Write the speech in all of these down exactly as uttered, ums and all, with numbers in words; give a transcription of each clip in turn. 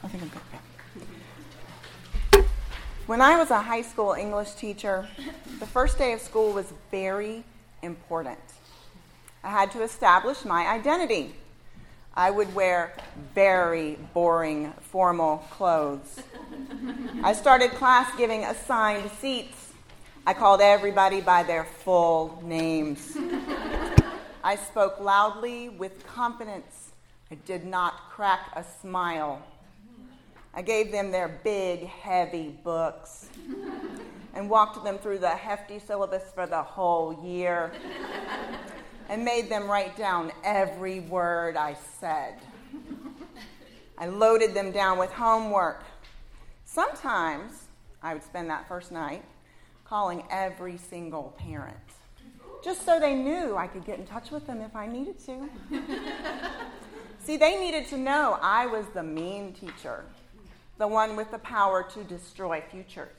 I think I'm good. When I was a high school English teacher, the first day of school was very important. I had to establish my identity. I would wear very boring formal clothes. I started class giving assigned seats. I called everybody by their full names. I spoke loudly with confidence. I did not crack a smile. I gave them their big, heavy books and walked them through the hefty syllabus for the whole year and made them write down every word I said. I loaded them down with homework. Sometimes I would spend that first night calling every single parent, just so they knew I could get in touch with them if I needed to. See, they needed to know I was the mean teacher, the one with the power to destroy futures.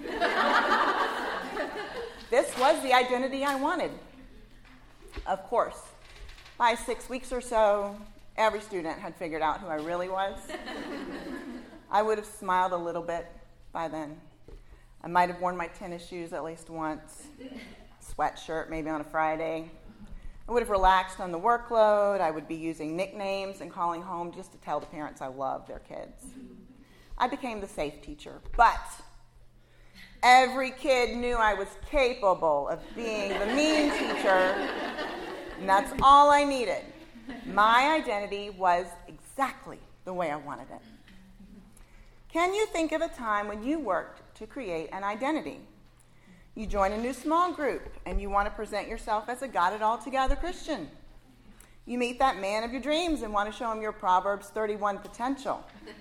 This was the identity I wanted. Of course, by six weeks or so, every student had figured out who I really was. I would have smiled a little bit by then. I might have worn my tennis shoes at least once, sweatshirt maybe on a Friday. I would have relaxed on the workload. I would be using nicknames and calling home just to tell the parents I loved their kids. I became the safe teacher, but every kid knew I was capable of being the mean teacher, and that's all I needed. My identity was exactly the way I wanted it. Can you think of a time when you worked to create an identity? You join a new small group, and you want to present yourself as a got-it-all-together Christian. You meet that man of your dreams and want to show him your Proverbs thirty-one potential.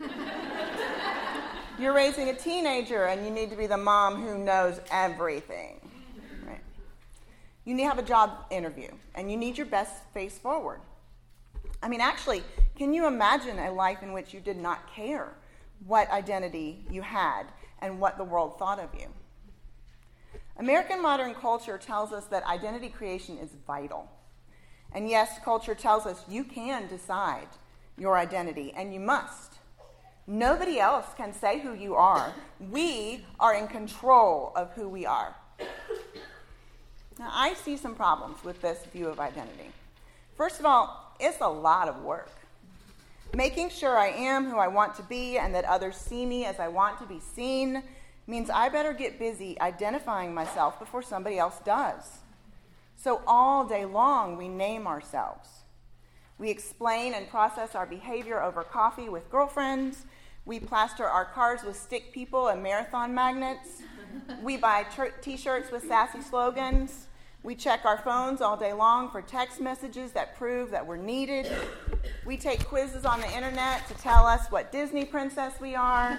You're raising a teenager, and you need to be the mom who knows everything. Right? You need to have a job interview, and you need your best face forward. I mean, actually, can you imagine a life in which you did not care what identity you had and what the world thought of you? American modern culture tells us that identity creation is vital. And yes, culture tells us you can decide your identity, and you must. Nobody else can say who you are. We are in control of who we are. Now, I see some problems with this view of identity. First of all, it's a lot of work. Making sure I am who I want to be and that others see me as I want to be seen means I better get busy identifying myself before somebody else does. So all day long, we name ourselves. We explain and process our behavior over coffee with girlfriends. We plaster our cars with stick people and marathon magnets. We buy t- t-shirts with sassy slogans. We check our phones all day long for text messages that prove that we're needed. We take quizzes on the internet to tell us what Disney princess we are.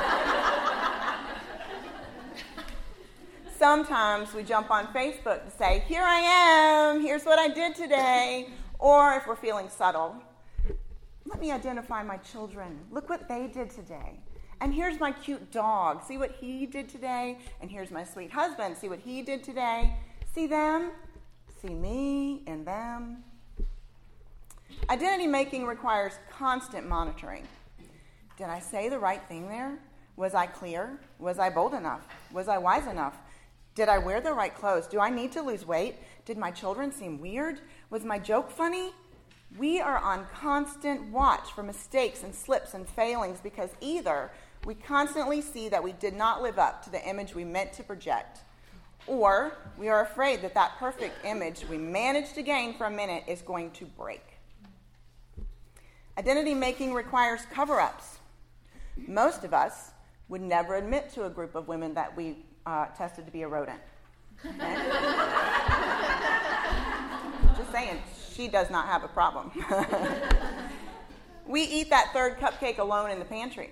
Sometimes we jump on Facebook to say, here I am, here's what I did today. Or if we're feeling subtle, let me identify my children. Look what they did today. And here's my cute dog. See what he did today? And here's my sweet husband. See what he did today? See them? See me and them? Identity making requires constant monitoring. Did I say the right thing there? Was I clear? Was I bold enough? Was I wise enough? Did I wear the right clothes? Do I need to lose weight? Did my children seem weird? Was my joke funny? We are on constant watch for mistakes and slips and failings because either we constantly see that we did not live up to the image we meant to project, or we are afraid that that perfect image we managed to gain for a minute is going to break. Identity making requires cover-ups. Most of us would never admit to a group of women that we uh, tested to be a rodent. Okay? Just saying, she does not have a problem. We eat that third cupcake alone in the pantry.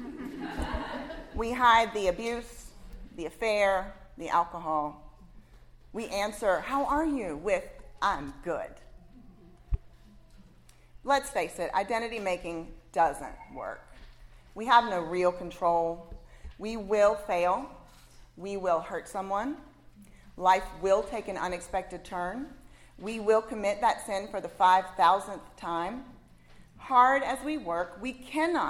We hide the abuse, the affair, the alcohol. We answer, how are you? with, I'm good. Let's face it, identity making doesn't work. We have no real control. We will fail. We will hurt someone. Life will take an unexpected turn. We will commit that sin for the five thousandth time. Hard as we work, we cannot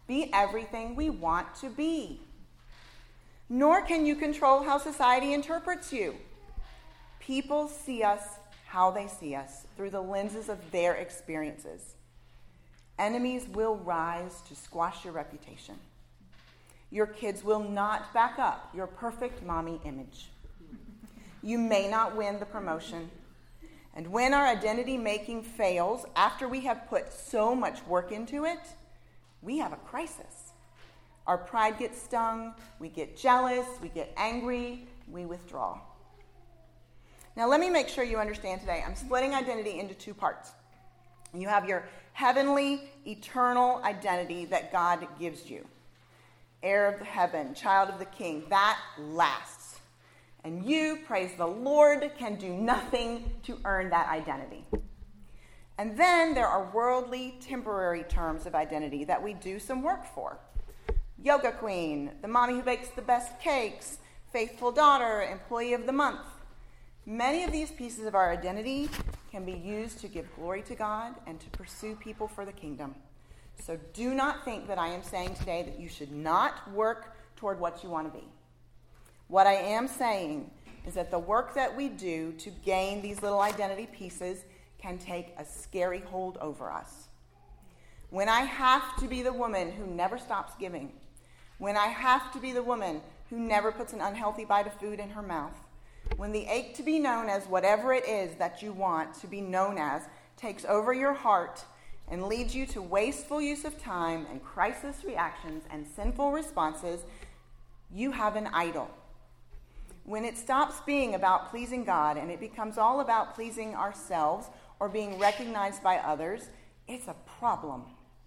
be everything we want to be. Nor can you control how society interprets you. People see us how they see us, through the lenses of their experiences. Enemies will rise to squash your reputation. Your kids will not back up your perfect mommy image. You may not win the promotion. And when our identity making fails after we have put so much work into it, we have a crisis. Our pride gets stung, we get jealous, we get angry, we withdraw. Now let me make sure you understand today. I'm splitting identity into two parts. You have your heavenly, eternal identity that God gives you. Heir of the heaven, child of the king, that lasts. And you, praise the Lord, can do nothing to earn that identity. And then there are worldly, temporary terms of identity that we do some work for. Yoga queen, the mommy who bakes the best cakes, faithful daughter, employee of the month. Many of these pieces of our identity can be used to give glory to God and to pursue people for the kingdom. So do not think that I am saying today that you should not work toward what you want to be. What I am saying is that the work that we do to gain these little identity pieces can take a scary hold over us. When I have to be the woman who never stops giving, when I have to be the woman who never puts an unhealthy bite of food in her mouth, when the ache to be known as whatever it is that you want to be known as takes over your heart and leads you to wasteful use of time and crisis reactions and sinful responses, you have an idol. When it stops being about pleasing God and it becomes all about pleasing ourselves or being recognized by others, it's a problem.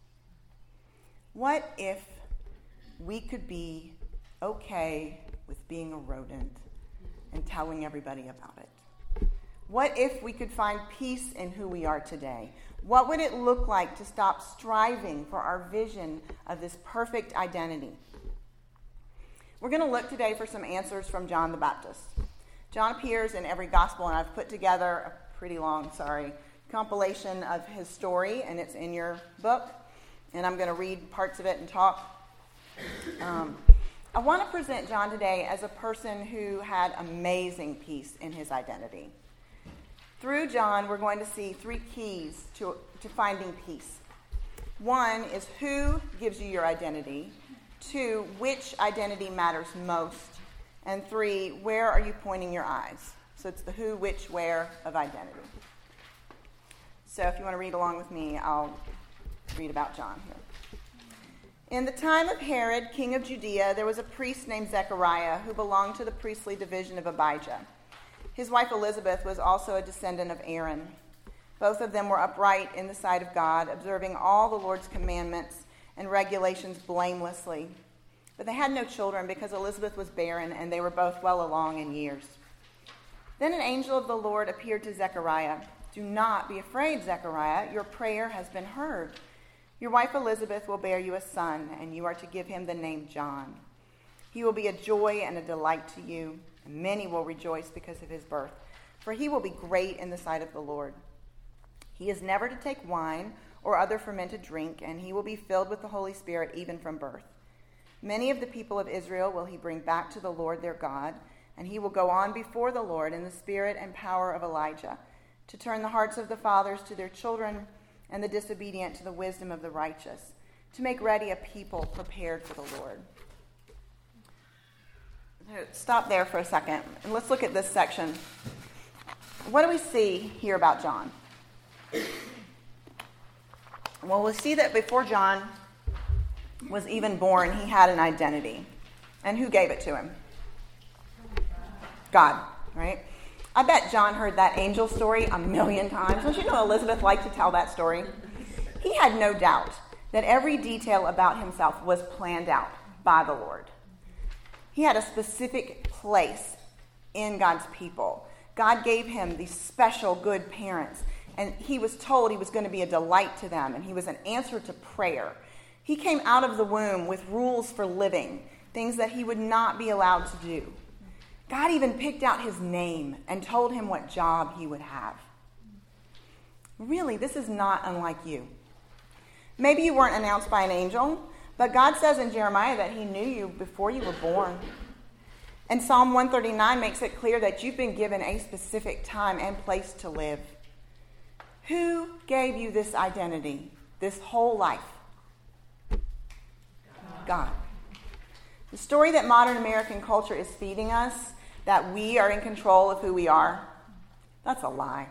What if we could be okay with being a rodent and telling everybody about it? What if we could find peace in who we are today? What would it look like to stop striving for our vision of this perfect identity? We're going to look today for some answers from John the Baptist. John appears in every gospel, and I've put together a pretty long, sorry, compilation of his story, and it's in your book, and I'm going to read parts of it and talk. Um, I want to present John today as a person who had amazing peace in his identity. Through John, we're going to see three keys to, to finding peace. One is who gives you your identity. Two, which identity matters most. And three, where are you pointing your eyes? So it's the who, which, where of identity. So if you want to read along with me, I'll read about John here. In the time of Herod, king of Judea, there was a priest named Zechariah who belonged to the priestly division of Abijah. His wife Elizabeth was also a descendant of Aaron. Both of them were upright in the sight of God, observing all the Lord's commandments and regulations blamelessly. But they had no children because Elizabeth was barren and they were both well along in years. Then an angel of the Lord appeared to Zechariah. Do not be afraid, Zechariah. Your prayer has been heard. Your wife Elizabeth will bear you a son, and you are to give him the name John. He will be a joy and a delight to you, and many will rejoice because of his birth, for he will be great in the sight of the Lord. He is never to take wine or other fermented drink, and he will be filled with the Holy Spirit even from birth. Many of the people of Israel will he bring back to the Lord their God, and he will go on before the Lord in the spirit and power of Elijah, to turn the hearts of the fathers to their children and the disobedient to the wisdom of the righteous, to make ready a people prepared for the Lord. Stop there for a second, and let's look at this section. What do we see here about John? Well, we see that before John was even born, he had an identity. And who gave it to him? God, right? I bet John heard that angel story a million times. Don't you know Elizabeth liked to tell that story? He had no doubt that every detail about himself was planned out by the Lord. He had a specific place in God's people. God gave him these special good parents, and he was told he was going to be a delight to them, and he was an answer to prayer. He came out of the womb with rules for living, things that he would not be allowed to do. God even picked out his name and told him what job he would have. Really, this is not unlike you. Maybe you weren't announced by an angel, But God says in Jeremiah that he knew you before you were born. And Psalm one thirty-nine makes it clear that you've been given a specific time and place to live. Who gave you this identity, this whole life? God. The story that modern American culture is feeding us, that we are in control of who we are, that's a lie.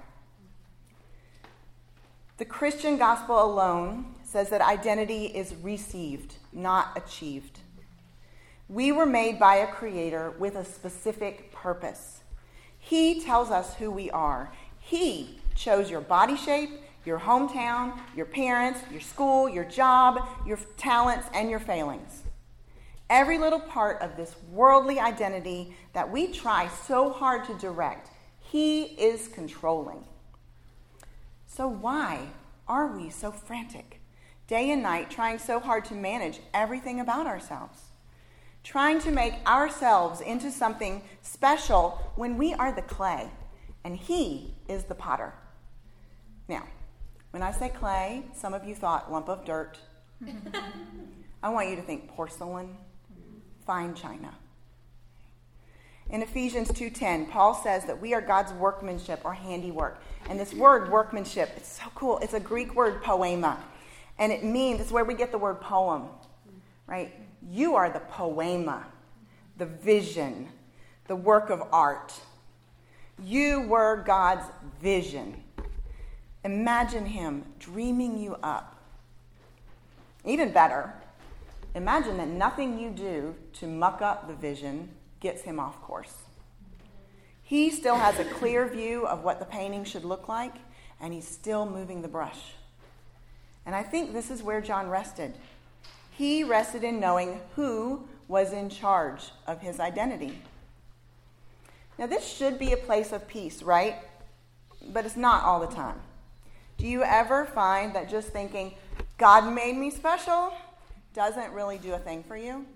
The Christian gospel alone says that identity is received, not achieved. We were made by a creator with a specific purpose. He tells us who we are. He chose your body shape, your hometown, your parents, your school, your job, your talents, and your failings. Every little part of this worldly identity that we try so hard to direct, he is controlling. So why are we so frantic, day and night, trying so hard to manage everything about ourselves? Trying to make ourselves into something special when we are the clay and he is the potter. Now, when I say clay, some of you thought lump of dirt. I want you to think porcelain, fine china. In Ephesians two ten, Paul says that we are God's workmanship or handiwork. And this word workmanship, it's so cool. It's a Greek word poema. And it means, it's where we get the word poem, right? You are the poema, the vision, the work of art. You were God's vision. Imagine him dreaming you up. Even better, imagine that nothing you do to muck up the vision gets him off course. He still has a clear view of what the painting should look like, and he's still moving the brush. And I think this is where John rested. He rested in knowing who was in charge of his identity. Now, this should be a place of peace, right? But it's not all the time. Do you ever find that just thinking, God made me special, doesn't really do a thing for you?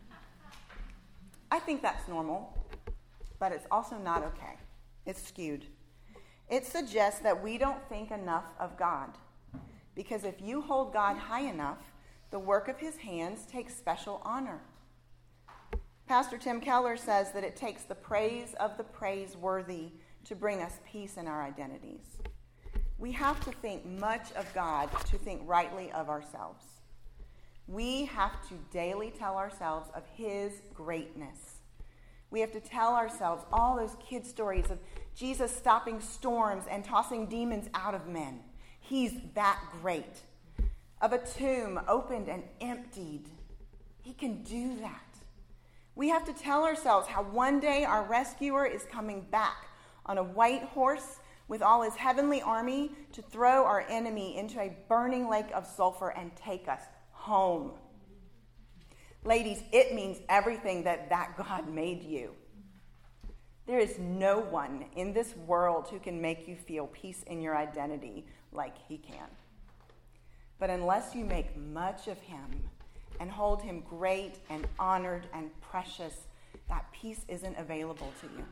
I think that's normal, but it's also not okay. It's skewed. It suggests that we don't think enough of God. Because if you hold God high enough, the work of his hands takes special honor. Pastor Tim Keller says that it takes the praise of the praiseworthy to bring us peace in our identities. We have to think much of God to think rightly of ourselves. We have to daily tell ourselves of his greatness. We have to tell ourselves all those kid stories of Jesus stopping storms and tossing demons out of men. He's that great. Of a tomb opened and emptied. He can do that. We have to tell ourselves how one day our rescuer is coming back on a white horse with all his heavenly army to throw our enemy into a burning lake of sulfur and take us home. Ladies, it means everything that that God made you. There is no one in this world who can make you feel peace in your identity like he can. But unless you make much of him and hold him great and honored and precious, that peace isn't available to you.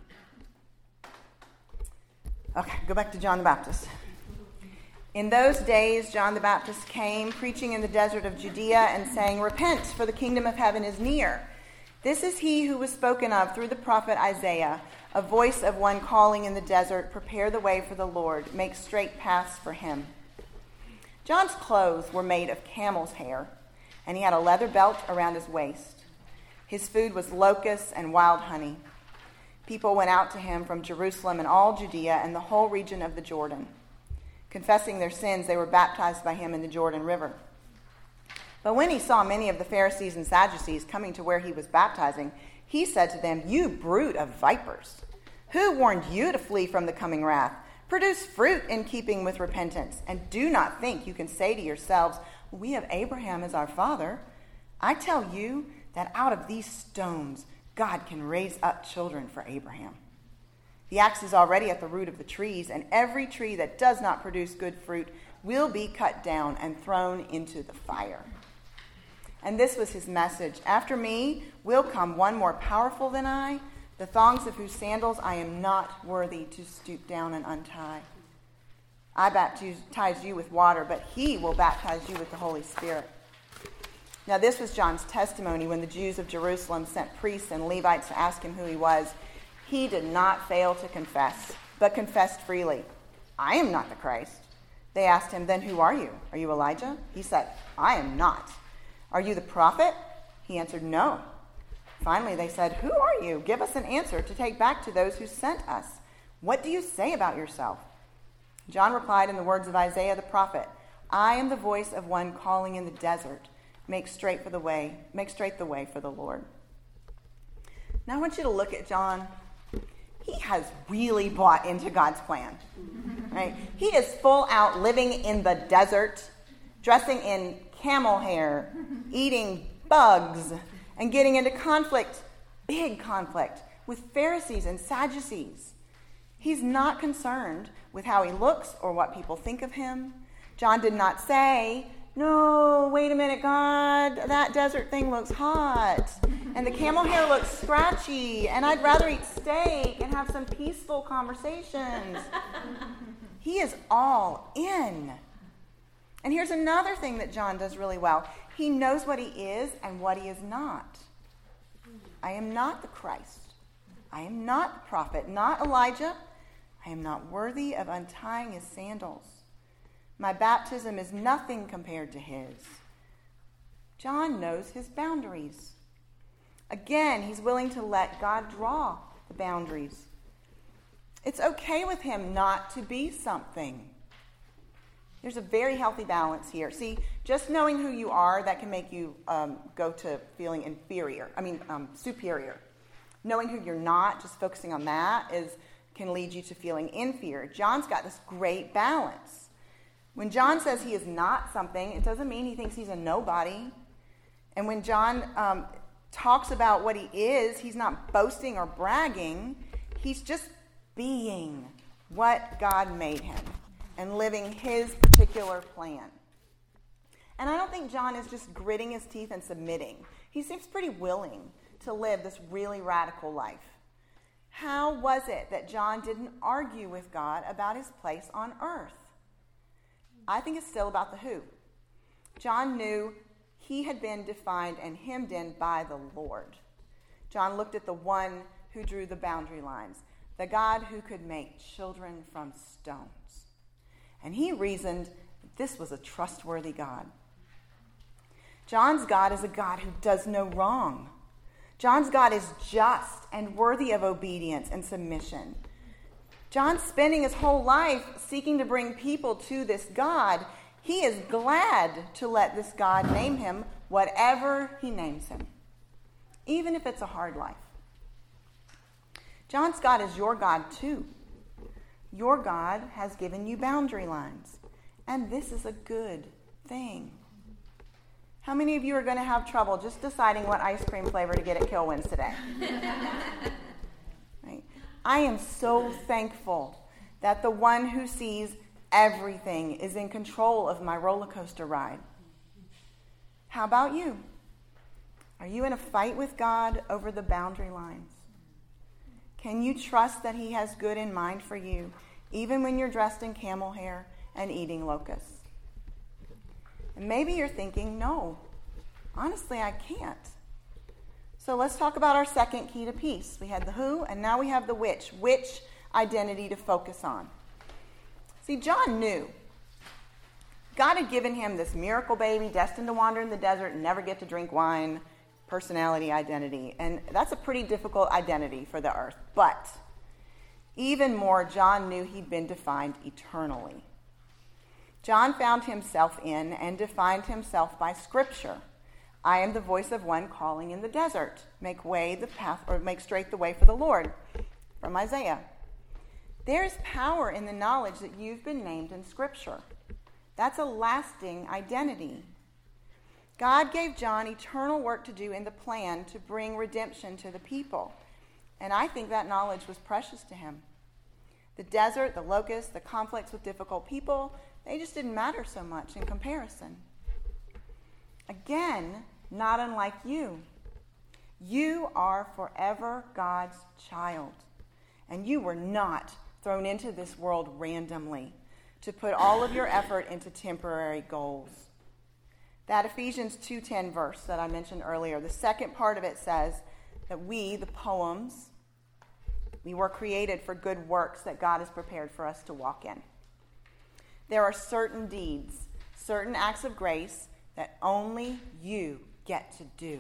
Okay, go back to John the Baptist. In those days, John the Baptist came, preaching in the desert of Judea and saying, "Repent, for the kingdom of heaven is near." This is he who was spoken of through the prophet Isaiah, a voice of one calling in the desert, "Prepare the way for the Lord, make straight paths for him." John's clothes were made of camel's hair, and he had a leather belt around his waist. His food was locusts and wild honey. People went out to him from Jerusalem and all Judea and the whole region of the Jordan. Confessing their sins, they were baptized by him in the Jordan River. But when he saw many of the Pharisees and Sadducees coming to where he was baptizing, he said to them, "You brood of vipers, who warned you to flee from the coming wrath? Produce fruit in keeping with repentance, and do not think you can say to yourselves, 'We have Abraham as our father.' I tell you that out of these stones God can raise up children for Abraham. The axe is already at the root of the trees, and every tree that does not produce good fruit will be cut down and thrown into the fire." And this was his message: "After me will come one more powerful than I, the thongs of whose sandals I am not worthy to stoop down and untie. I baptize you with water, but he will baptize you with the Holy Spirit." Now this was John's testimony when the Jews of Jerusalem sent priests and Levites to ask him who he was. He did not fail to confess, but confessed freely, "I am not the Christ." They asked him, "Then who are you? Are you Elijah?" He said, "I am not." "Are you the prophet?" He answered, "No." Finally they said, "Who are you? Give us an answer to take back to those who sent us. What do you say about yourself?" John replied in the words of Isaiah the prophet, "I am the voice of one calling in the desert, make straight for the way, make straight the way for the Lord." Now I want you to look at John. He has really bought into God's plan, right? He is full out living in the desert, dressing in camel hair, eating bugs, and getting into conflict, big conflict, with Pharisees and Sadducees. He's not concerned with how he looks or what people think of him. John did not say, "No, wait a minute, God, that desert thing looks hot, and the camel hair looks scratchy, and I'd rather eat steak and have some peaceful conversations." He is all in. And here's another thing that John does really well. He knows what he is and what he is not. I am not the Christ. I am not the prophet, not Elijah. I am not worthy of untying his sandals. My baptism is nothing compared to his. John knows his boundaries. Again, he's willing to let God draw the boundaries. It's okay with him not to be something. There's a very healthy balance here. See, just knowing who you are, that can make you um, go to feeling inferior. I mean, um, superior. Knowing who you're not, just focusing on that, is can lead you to feeling inferior. John's got this great balance. When John says he is not something, it doesn't mean he thinks he's a nobody. And when John um, talks about what he is, he's not boasting or bragging. He's just being what God made him and living his particular plan. And I don't think John is just gritting his teeth and submitting. He seems pretty willing to live this really radical life. How was it that John didn't argue with God about his place on earth? I think it's still about the who. John knew he had been defined and hemmed in by the Lord. John looked at the one who drew the boundary lines, the God who could make children from stones. And he reasoned that this was a trustworthy God. John's God is a God who does no wrong. John's God is just and worthy of obedience and submission. John's spending his whole life seeking to bring people to this God. He is glad to let this God name him whatever he names him, even if it's a hard life. John's God is your God too. Your God has given you boundary lines, and this is a good thing. How many of you are going to have trouble just deciding what ice cream flavor to get at Kilwins today? Right? I am so thankful that the one who sees everything is in control of my roller coaster ride. How about you? Are you in a fight with God over the boundary lines? Can you trust that he has good in mind for you, even when you're dressed in camel hair and eating locusts? And maybe you're thinking, no, honestly, I can't. So let's talk about our second key to peace. We had the who, and now we have the which. Which identity to focus on? See, John knew God had given him this miracle baby destined to wander in the desert and never get to drink wine, personality, identity. And that's a pretty difficult identity for the earth. But even more, John knew he'd been defined eternally. John found himself in and defined himself by Scripture. I am the voice of one calling in the desert. Make way the path, or make straight the way for the Lord. From Isaiah. There's power in the knowledge that you've been named in Scripture. That's a lasting identity. God gave John eternal work to do in the plan to bring redemption to the people. And I think that knowledge was precious to him. The desert, the locusts, the conflicts with difficult people, they just didn't matter so much in comparison. Again, not unlike you. You are forever God's child. And you were not thrown into this world randomly to put all of your effort into temporary goals. That Ephesians two ten verse that I mentioned earlier, the second part of it says that we, the poems, we were created for good works that God has prepared for us to walk in. There are certain deeds, certain acts of grace that only you get to do.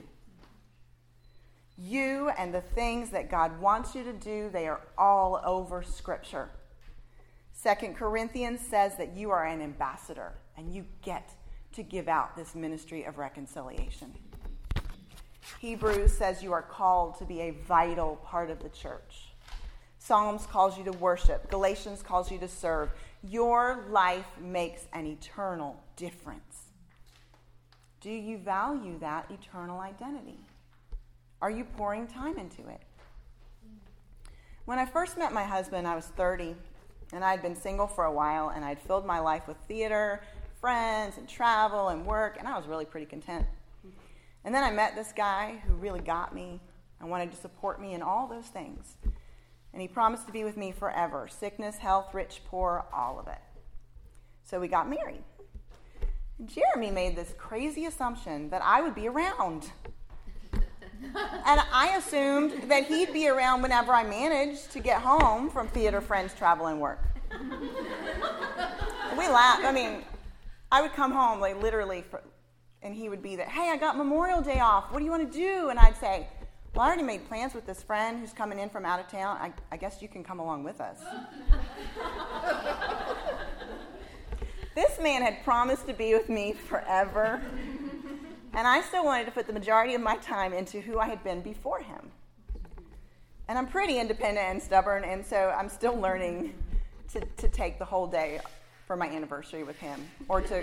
You and the things that God wants you to do, they are all over Scripture. Second Corinthians says that you are an ambassador and you get to give out this ministry of reconciliation. Hebrews says you are called to be a vital part of the church. Psalms calls you to worship. Galatians calls you to serve. Your life makes an eternal difference. Do you value that eternal identity? Are you pouring time into it? When I first met my husband, I was thirty, and I'd been single for a while, and I'd filled my life with theater, friends, and travel, and work, and I was really pretty content. And then I met this guy who really got me and wanted to support me in all those things. And he promised to be with me forever. Sickness, health, rich, poor, all of it. So we got married. And Jeremy made this crazy assumption that I would be around. And I assumed that he'd be around whenever I managed to get home from theater, friends, travel, and work. We laughed. I mean, I would come home, like literally, for, and he would be there. Hey, I got Memorial Day off. What do you want to do? And I'd say, well, I already made plans with this friend who's coming in from out of town. I, I guess you can come along with us. This man had promised to be with me forever. And I still wanted to put the majority of my time into who I had been before him. And I'm pretty independent and stubborn, and so I'm still learning to, to take the whole day for my anniversary with him, or to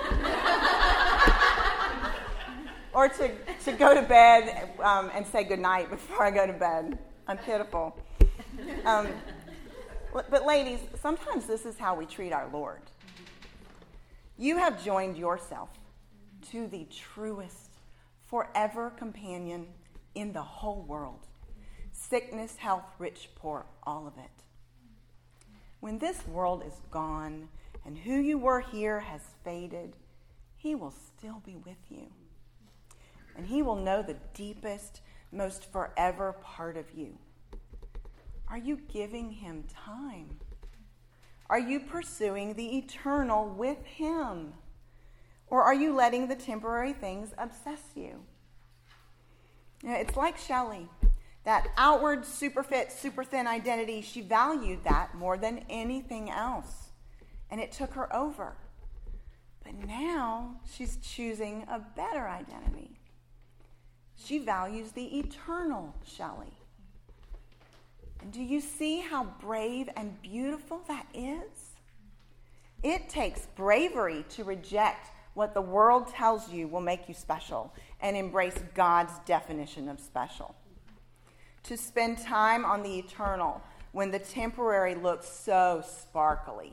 or to, to go to bed um, and say goodnight before I go to bed. I'm pitiful. Um, but ladies, sometimes this is how we treat our Lord. You have joined yourself to the truest, forever companion in the whole world. Sickness, health, rich, poor, all of it. When this world is gone and who you were here has faded, he will still be with you. And he will know the deepest, most forever part of you. Are you giving him time? Are you pursuing the eternal with him? Or are you letting the temporary things obsess you? You know, it's like Shelley. That outward, super fit, super thin identity, she valued that more than anything else. And it took her over. But now she's choosing a better identity. She values the eternal Shelley. And do you see how brave and beautiful that is? It takes bravery to reject what the world tells you will make you special and embrace God's definition of special. To spend time on the eternal when the temporary looks so sparkly.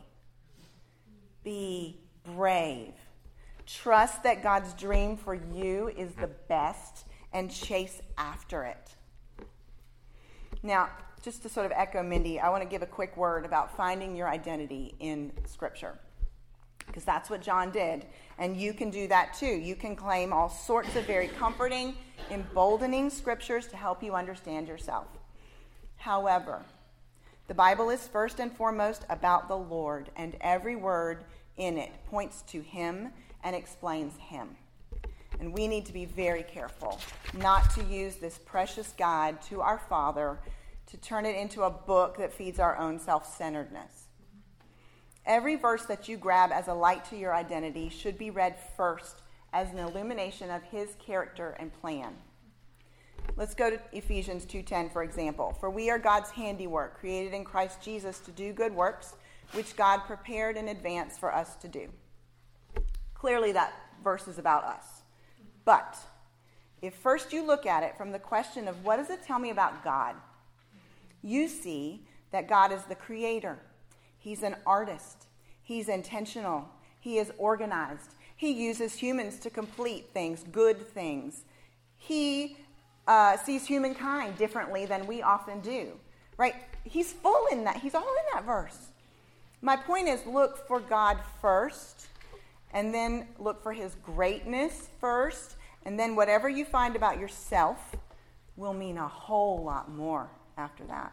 Be brave. Trust that God's dream for you is the best and chase after it. Now, just to sort of echo Mindy, I want to give a quick word about finding your identity in Scripture. Because that's what John did. And you can do that too. You can claim all sorts of very comforting, emboldening scriptures to help you understand yourself. However, the Bible is first and foremost about the Lord, and every word in it points to him and explains him. And we need to be very careful not to use this precious guide to our Father to turn it into a book that feeds our own self-centeredness. Every verse that you grab as a light to your identity should be read first as an illumination of his character and plan. Let's go to Ephesians two ten, for example. For we are God's handiwork, created in Christ Jesus to do good works, which God prepared in advance for us to do. Clearly that verse is about us. But if first you look at it from the question of what does it tell me about God, you see that God is the creator. He's an artist. He's intentional. He is organized. He uses humans to complete things, good things. He uh, sees humankind differently than we often do, right? He's full in that. He's all in that verse. My point is, look for God first, and then look for his greatness first, and then whatever you find about yourself will mean a whole lot more after that.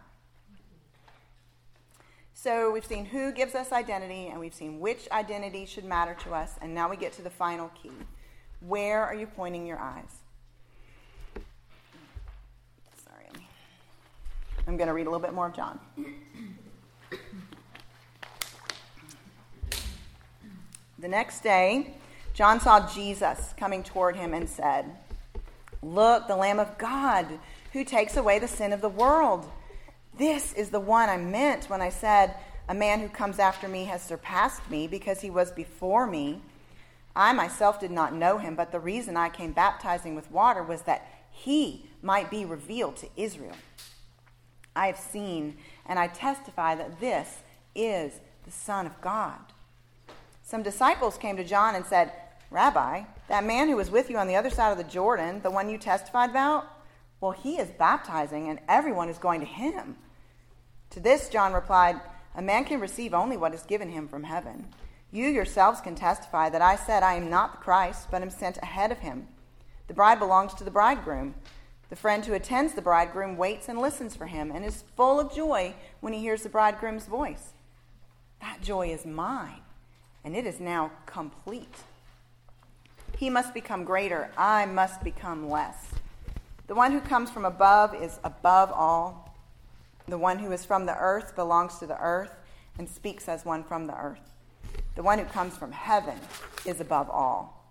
So we've seen who gives us identity, and we've seen which identity should matter to us, and now we get to the final key. Where are you pointing your eyes? Sorry, I'm going to read a little bit more of John. The next day, John saw Jesus coming toward him and said, "Look, the Lamb of God, who takes away the sin of the world. This is the one I meant when I said, a man who comes after me has surpassed me because he was before me. I myself did not know him, but the reason I came baptizing with water was that he might be revealed to Israel. I have seen and I testify that this is the Son of God." Some disciples came to John and said, "Rabbi, that man who was with you on the other side of the Jordan, the one you testified about, well, he is baptizing and everyone is going to him." To this, John replied, "A man can receive only what is given him from heaven. You yourselves can testify that I said I am not the Christ, but am sent ahead of him. The bride belongs to the bridegroom. The friend who attends the bridegroom waits and listens for him and is full of joy when he hears the bridegroom's voice. That joy is mine, and it is now complete. He must become greater, I must become less. The one who comes from above is above all. The one who is from the earth belongs to the earth and speaks as one from the earth. The one who comes from heaven is above all."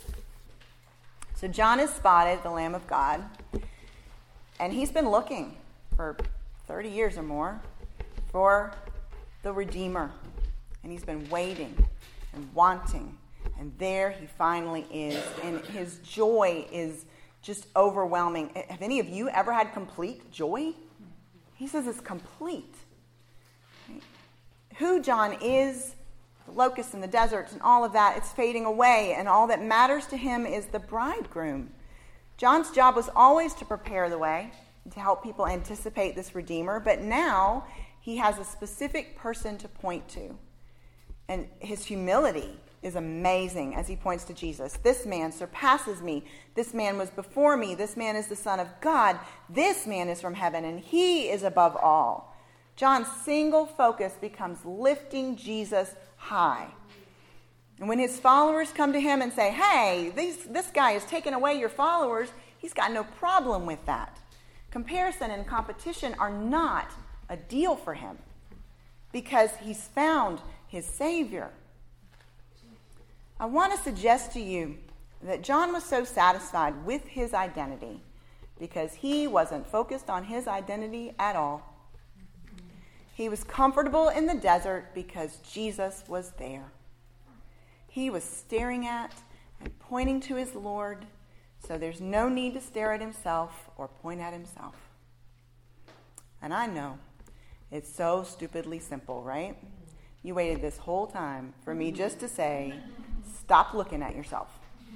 So John has spotted the Lamb of God, and he's been looking for thirty years or more for the Redeemer. And he's been waiting and wanting, and there he finally is, and his joy is just overwhelming. Have any of you ever had complete joy? He says it's complete. Right? Who John is, the locusts in the desert and all of that, it's fading away, and all that matters to him is the bridegroom. John's job was always to prepare the way, to help people anticipate this Redeemer, but now he has a specific person to point to. And his humility is amazing as he points to Jesus. This man surpasses me. This man was before me. This man is the Son of God. This man is from heaven, and he is above all. John's single focus becomes lifting Jesus high. And when his followers come to him and say, "Hey, these, this guy is taking away your followers," he's got no problem with that. Comparison and competition are not a deal for him because he's found his Savior. I want to suggest to you that John was so satisfied with his identity because he wasn't focused on his identity at all. He was comfortable in the desert because Jesus was there. He was staring at and pointing to his Lord, so there's no need to stare at himself or point at himself. And I know, it's so stupidly simple, right? You waited this whole time for me just to say, stop looking at yourself.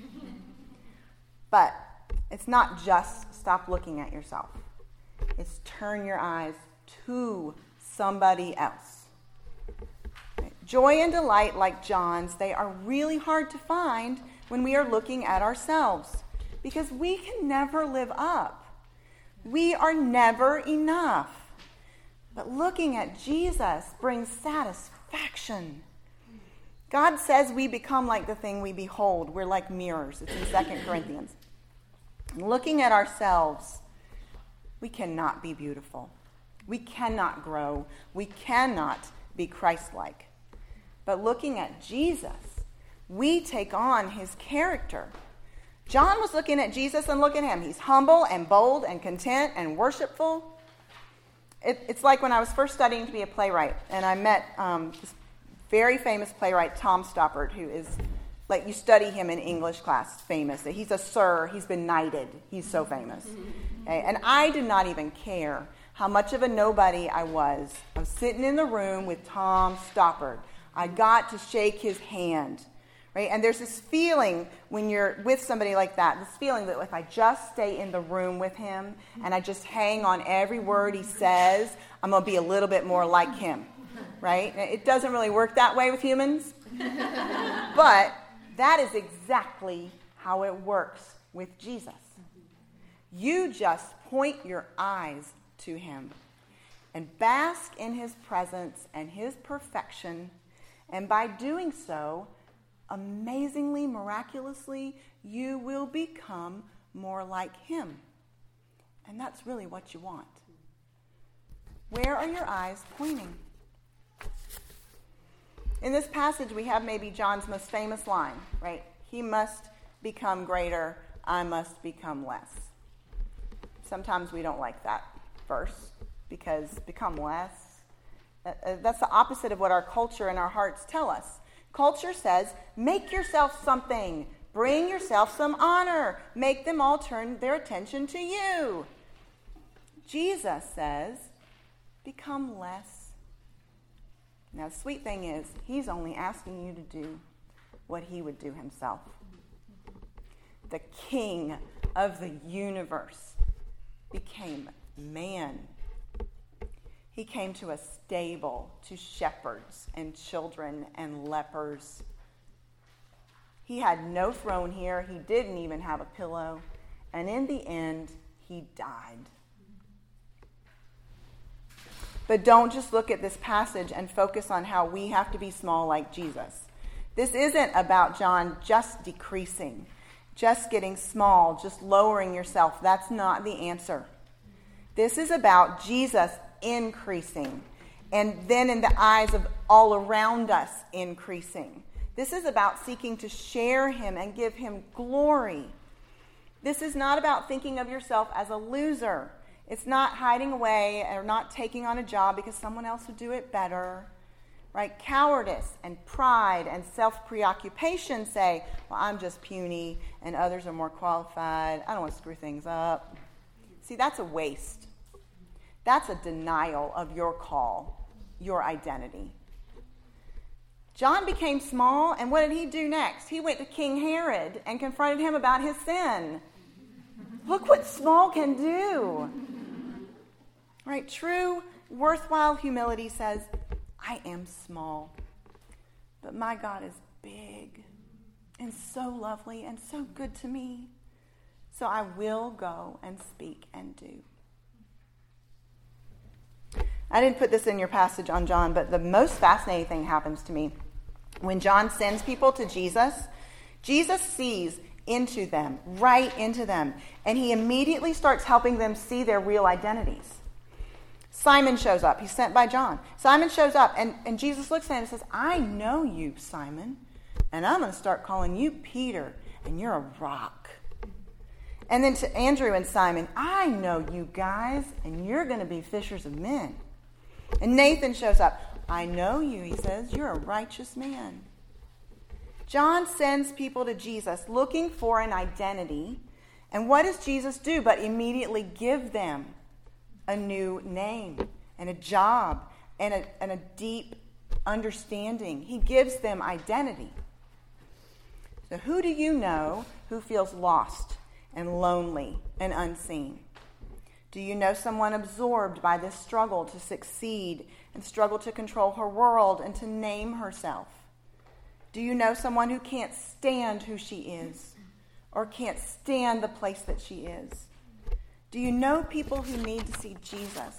But it's not just stop looking at yourself. It's turn your eyes to somebody else. Joy and delight like John's, they are really hard to find when we are looking at ourselves because we can never live up. We are never enough. But looking at Jesus brings satisfaction. God says we become like the thing we behold. We're like mirrors. It's in Second Corinthians. And looking at ourselves, we cannot be beautiful. We cannot grow. We cannot be Christ-like. But looking at Jesus, we take on his character. John was looking at Jesus, and look at him. He's humble and bold and content and worshipful. It, it's like when I was first studying to be a playwright, and I met um, this very famous playwright, Tom Stoppard, who is, like, you study him in English class, famous. He's a sir. He's been knighted. He's so famous. Okay? And I did not even care how much of a nobody I was. I was sitting in the room with Tom Stoppard. I got to shake his hand. Right? And there's this feeling when you're with somebody like that, this feeling that if I just stay in the room with him and I just hang on every word he says, I'm going to be a little bit more like him. Right? It doesn't really work that way with humans. But That is exactly how it works with Jesus. You just point your eyes to him and bask in his presence and his perfection, and by doing so, amazingly, miraculously, you will become more like him. And that's really what you want. Where are your eyes pointing? In this passage, we have maybe John's most famous line, right? He must become greater, I must become less. Sometimes we don't like that verse, because become less, that's the opposite of what our culture and our hearts tell us. Culture says, make yourself something, bring yourself some honor, make them all turn their attention to you. Jesus says, become less. Now, the sweet thing is, he's only asking you to do what he would do himself. The King of the universe became man. He came to a stable, to shepherds and children and lepers. He had no throne here. He didn't even have a pillow. And in the end, he died. But don't just look at this passage and focus on how we have to be small like Jesus. This isn't about John just decreasing, just getting small, just lowering yourself. That's not the answer. This is about Jesus increasing, and then in the eyes of all around us, increasing. This is about seeking to share him and give him glory. This is not about thinking of yourself as a loser. It's not hiding away or not taking on a job because someone else would do it better. Right? Cowardice and pride and self-preoccupation say, well, I'm just puny and others are more qualified. I don't want to screw things up. See, that's a waste. That's a denial of your call, your identity. John became small, and what did he do next? He went to King Herod and confronted him about his sin. Look what small can do. Right? True, worthwhile humility says, I am small, but my God is big and so lovely and so good to me. So I will go and speak and do. I didn't put this in your passage on John, but the most fascinating thing happens to me. When John sends people to Jesus, Jesus sees into them, right into them, and he immediately starts helping them see their real identities. Simon shows up. He's sent by John. Simon shows up, and, and Jesus looks at him and says, I know you, Simon, and I'm going to start calling you Peter, and you're a rock. And then to Andrew and Simon, I know you guys, and you're going to be fishers of men. And Nathan shows up. I know you, he says. You're a righteous man. John sends people to Jesus looking for an identity. And what does Jesus do but immediately give them a new name and a job and a, and a deep understanding? He gives them identity. So who do you know who feels lost and lonely and unseen? Do you know someone absorbed by this struggle to succeed and struggle to control her world and to name herself? Do you know someone who can't stand who she is or can't stand the place that she is? Do you know people who need to see Jesus?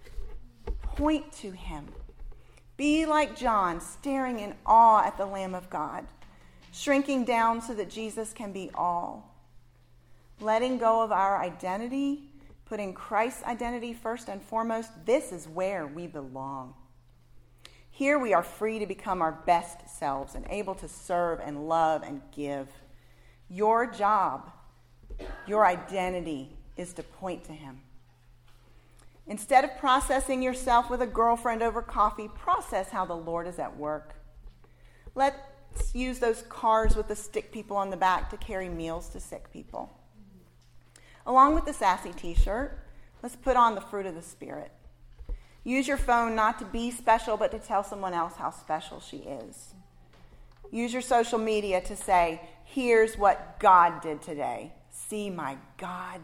Point to him. Be like John, staring in awe at the Lamb of God, shrinking down so that Jesus can be all. Letting go of our identity, putting Christ's identity first and foremost, this is where we belong. Here we are free to become our best selves and able to serve and love and give. Your job, your identity is to point to him. Instead of processing yourself with a girlfriend over coffee, process how the Lord is at work. Let's use those cars with the stick people on the back to carry meals to sick people. Along with the sassy t-shirt, let's put on the fruit of the Spirit. Use your phone not to be special, but to tell someone else how special she is. Use your social media to say, here's what God did today. See my God.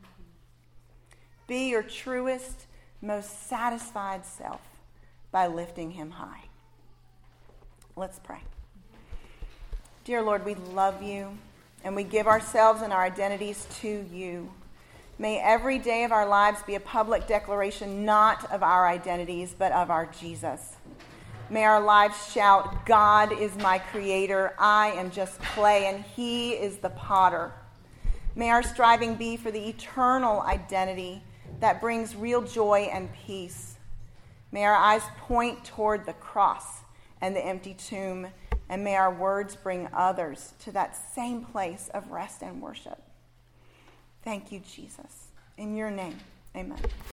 Be your truest, most satisfied self by lifting him high. Let's pray. Dear Lord, we love you, and we give ourselves and our identities to you. May every day of our lives be a public declaration not of our identities, but of our Jesus. May our lives shout, God is my creator, I am just clay, and he is the potter. May our striving be for the eternal identity that brings real joy and peace. May our eyes point toward the cross and the empty tomb, and may our words bring others to that same place of rest and worship. Thank you, Jesus. In your name, amen.